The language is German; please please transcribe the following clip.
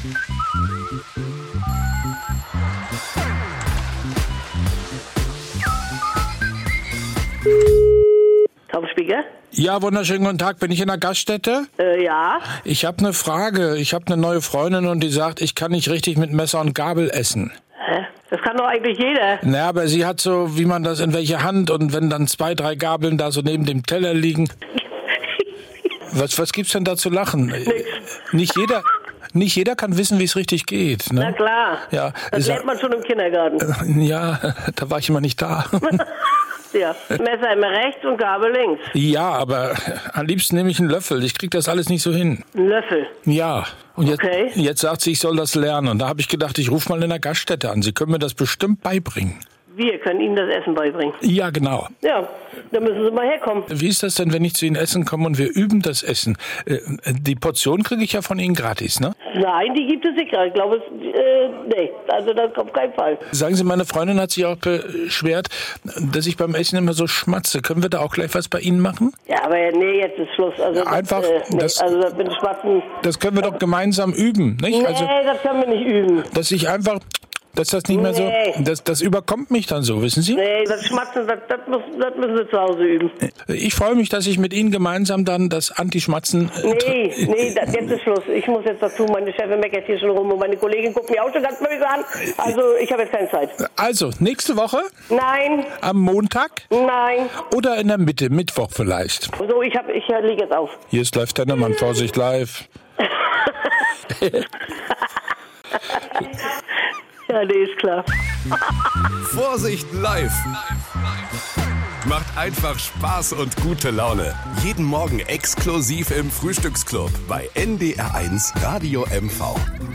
Taufspieger? Ja, wunderschönen guten Tag. Bin ich in der Gaststätte? Ja. Ich habe eine Frage. Ich habe eine neue Freundin und die sagt, ich kann nicht richtig mit Messer und Gabel essen. Hä? Das kann doch eigentlich jeder. Naja, aber sie hat so, wie man das in welche Hand und wenn dann 2, 3 Gabeln da so neben dem Teller liegen. Was gibt's denn da zu lachen? Nicht jeder kann wissen, wie es richtig geht. Ne? Na klar. Ja, Das lernt man schon im Kindergarten. Ja, da war ich immer nicht da. Ja, Messer immer rechts und Gabel links. Ja, aber am liebsten nehme ich einen Löffel. Ich krieg das alles nicht so hin. Ein Löffel. Ja, und Okay. jetzt sagt sie, ich soll das lernen. Und da habe ich gedacht, ich rufe mal in der Gaststätte an. Sie können mir das bestimmt beibringen. Wir können Ihnen das Essen beibringen. Ja, genau. Ja, dann müssen Sie mal herkommen. Wie ist das denn, wenn ich zu Ihnen essen komme und wir üben das Essen? Die Portion kriege ich ja von Ihnen gratis, ne? Nein, die gibt es nicht. Ich glaube, nee, also das auf keinen Fall. Sagen Sie, meine Freundin hat sich auch beschwert, dass ich beim Essen immer so schmatze. Können wir da auch gleich was bei Ihnen machen? Ja, aber nee, jetzt ist Schluss. Also Einfach, also das mit dem Schmatzen. Das können wir doch gemeinsam üben, nicht? Nee, Also, das können wir nicht üben. dass ich einfach, dass das nicht mehr so, das überkommt mich dann so, wissen Sie? Nee, das Schmatzen, das müssen Sie zu Hause üben. Ich freue mich, dass ich mit Ihnen gemeinsam dann das Anti-Schmatzen... Nee, jetzt ist Schluss. Ich muss jetzt was tun. Meine Chefin meckert hier schon rum und meine Kollegin guckt mich auch schon ganz böse an. Also, ich habe jetzt keine Zeit. Also, nächste Woche? Nein. Am Montag? Nein. Oder in der Mitte, Mittwoch vielleicht? So, ich lege jetzt auf. Hier ist live Tennemann, Vorsicht live. Ja, nee, ist klar. Vorsicht live. Macht einfach Spaß und gute Laune. Jeden Morgen exklusiv im Frühstücksclub bei NDR1 Radio MV.